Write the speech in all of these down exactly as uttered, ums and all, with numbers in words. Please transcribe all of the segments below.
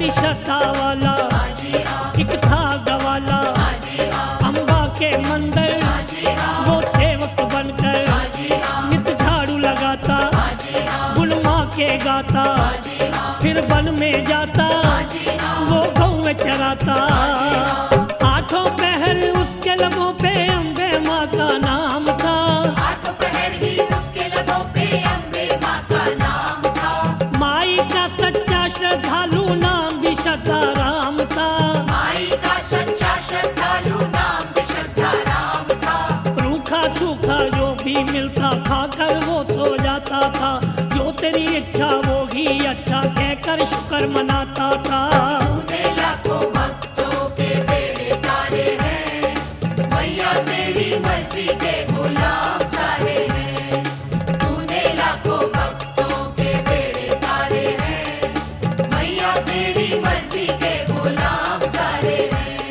की श्रद्धा वाला एक था गवाला, अम्बा के मंदिर वो सेवक बनकर नित झाड़ू लगाता, गुण माँ के गाता, फिर वन में जाता वो गौ में चराता। आठों पहर उसके लबों पे अम्बे माँ का नाम था, आठों पहर ही उसके लबों पे अम्बे माँ का नाम था। माई का सच्चा श्रद्धालु नाम भी श्रद्धा राम था, माई का सच्चा श्रद्धालु नाम भी श्रद्धा राम था। रूखा सूखा जो भी मिलता खाकर वो सो जाता था, जो तेरी इच्छा वो ही अच्छा कहकर शुक्र मनाता था। तूने लाखों भक्तों के बेड़े तारे हैं, मैया तेरी मर्जी के गुलाम सारे हैं। तूने लाखों भक्तों के बेड़े तारे हैं, मैया तेरी मर्जी के गुलाम सारे हैं।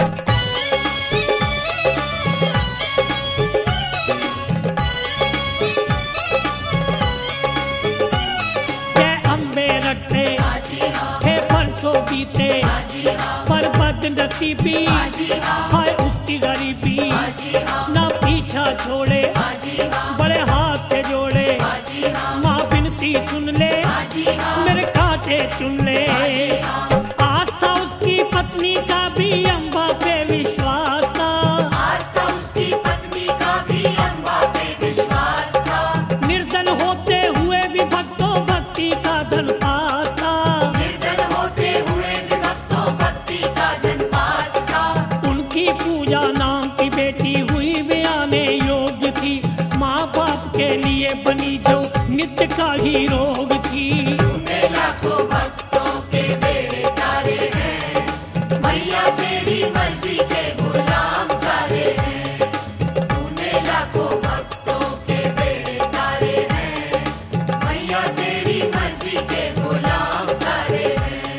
जय अम्बे रटते हे परसों बीते, पर बदनसीबी हाय उसकी गरीबी, ना पीछा छोड़े बड़े हाथ से जोड़े, माँ बिनती सुन ले मेरे कांटे चुन ले। आस्था उसकी पत्नी का भी अम्बा पे विश्वास था, आस्था उसकी पत्नी का भी अम्बा पे विश्वास था। निर्धन होते हुए भी भक्तों भक्ति का धन पास था, निर्धन होते हुए भी भक्तों भक्ति का धन पास था। उनकी पूजा नाम की बेटी हुई वे आने योग्य थी, माँ बाप के लिए बनी जो नित्य का ही रोग थी। तूने लाखों भक्तों के बेड़े तारे हैं, मैया तेरी मर्जी के गुलाम सारे हैं। तूने लाखों भक्तों के बेड़े तारे हैं, मैया तेरी मर्जी के गुलाम सारे हैं।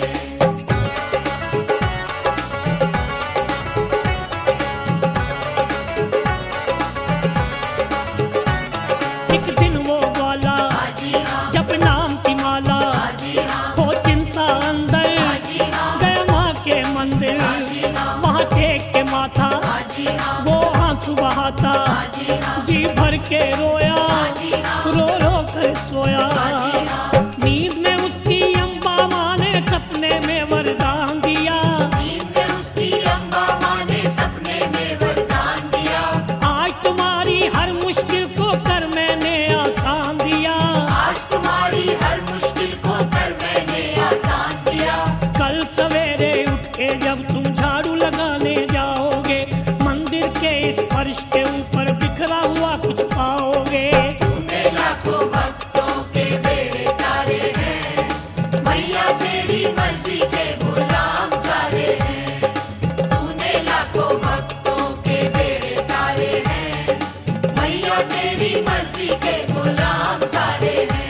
एक दिन वो ग्वाला जब नाम की माला हो चिंता अंदर गया माँ के मंदिर, वहाँ टेक के माथा वो आंसू बहाता, जी भर के रोया रो रो कर सोया। नींद में उसकी अम्बा माँ ने सपने में वरदान दिया, नींद में उसकी अम्बा माँ ने सपने में वरदान दिया। आज तुम्हारी हर मुश्किल को कर मैंने आसान दिया, आज तुम्हारी हर मुश्किल को कर मैंने आसान दिया। कल सवेरे उठ के जब तुम झाड़ू लगाने जाओगे, मंदिर के इस फर्श के ऊपर बिखरा हुआ कुछ पाओगे। तूने लाखों भक्तों के बेड़े तारे हैं, मैया तेरी मर्जी के गुलाम सारे हैं। तूने लाखों भक्तों के बेड़े तारे हैं, मैया तेरी मर्जी के गुलाम सारे हैं।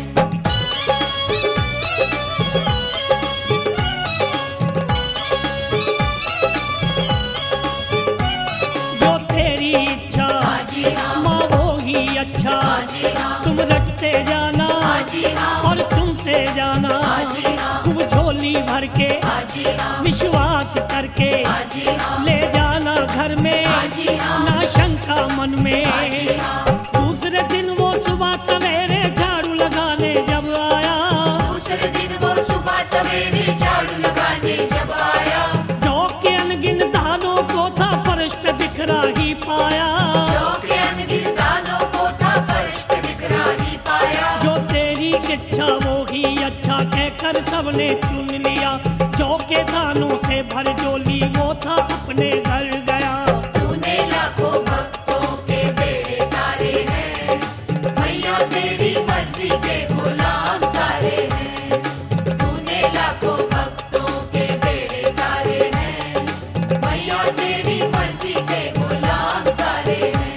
जो तेरी इच्छा माँ वो ही अच्छा, तुम रटते जाना और सुनते जाना, खूब झोली भर के विश्वास करके ले जाना घर में, ना शंका मन में। दूसरे दिन वो सुबह सवेरे झाड़ू लगाने जब आया, दूसरे दिन वो सुबह सवेरे झाड़ू लगाने जब आया, जौ के अनगिन दानों को था फर्श पे बिखरा ही पाया। जौ के अनगिन दानों को था फर्श पे बिखरा ही पाया। जो तेरी इच्छा वो ही अच्छा कहकर सबने चुन लिया, जौ के दानों से भर जोली वो था अपने घर गया। तूने लाखों भक्तों के बेड़े तारे हैं, मैया तेरी मर्जी के गुलाम सारे हैं। तूने लाखों भक्तों के बेड़े तारे हैं, मैया तेरी मर्जी के गुलाम सारे हैं।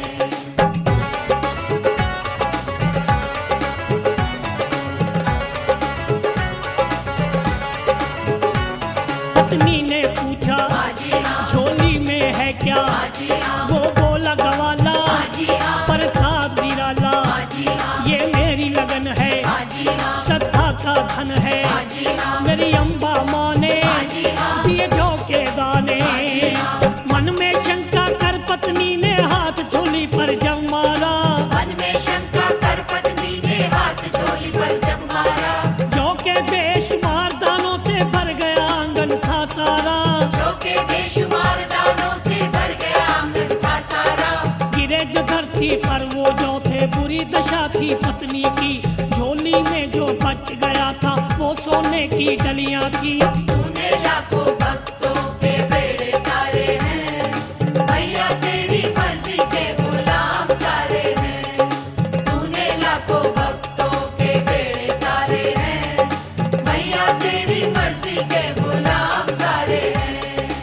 पत्नी ने पूछा झोली में है क्या, वो बोला गवाला प्रसाद निराला, ये मेरी लगन है श्रद्धा का धन है, मेरी अम्बा माँ ने हाजी हाँ, दिए जौ के दाने। हाजी हाँ, मन में शंका कर पत्नी ने हाथ झोली पर जब मारा, मन में शंका कर पत्नी ने हाथ झोली पर जब मारा। जौ के बेशुमार दानों से भर गया आंगन था सारा, जौ के बेशुमार दानों से भर गया आंगन था सारा। गिरे जो धरती पर वो जौ थे, बुरी दशा थी पत्नी की। झोली में जो बच गया था वो सोने की डलियां थी। तूने लाखों भक्तों के बेड़े तारे हैं, मैया तेरी मर्जी के गुलाम सारे हैं। तूने लाखों भक्तों के बेड़े तारे हैं, मैया तेरी मर्जी के गुलाम सारे हैं।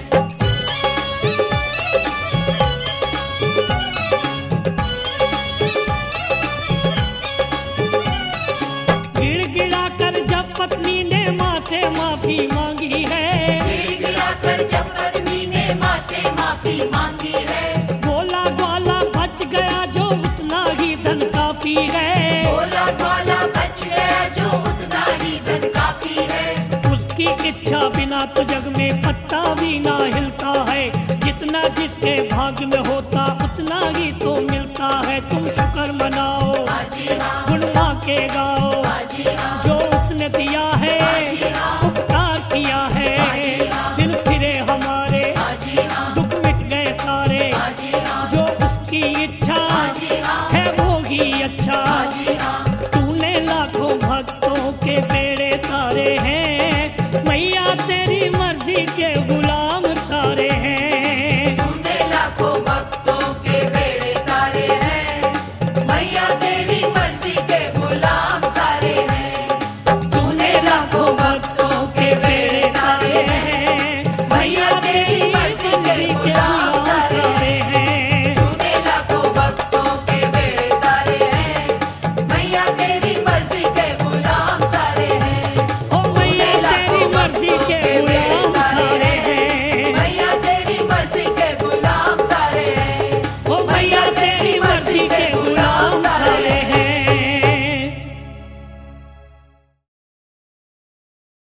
गिड़गिड़ा कर जब पत्नी ने माँ से माफी मांगी है, गिड़गिड़ा कर जब पत्नी ने माँ से माफी मांगी है, बोला ग्वाला बच गया जो उतना ही धन काफी है। बोला ग्वाला बच गया जो उतना ही धन काफी है। उसकी इच्छा बिना तो जग में पत्ता भी ना हिलता है, जितना जिसके भाग्य में होता उतना ही तो मिलता है। तुम शुक्र मनाओ, हाजी हाँ, गुण माँ के गाओ, हाजी हाँ, जो उसने दिया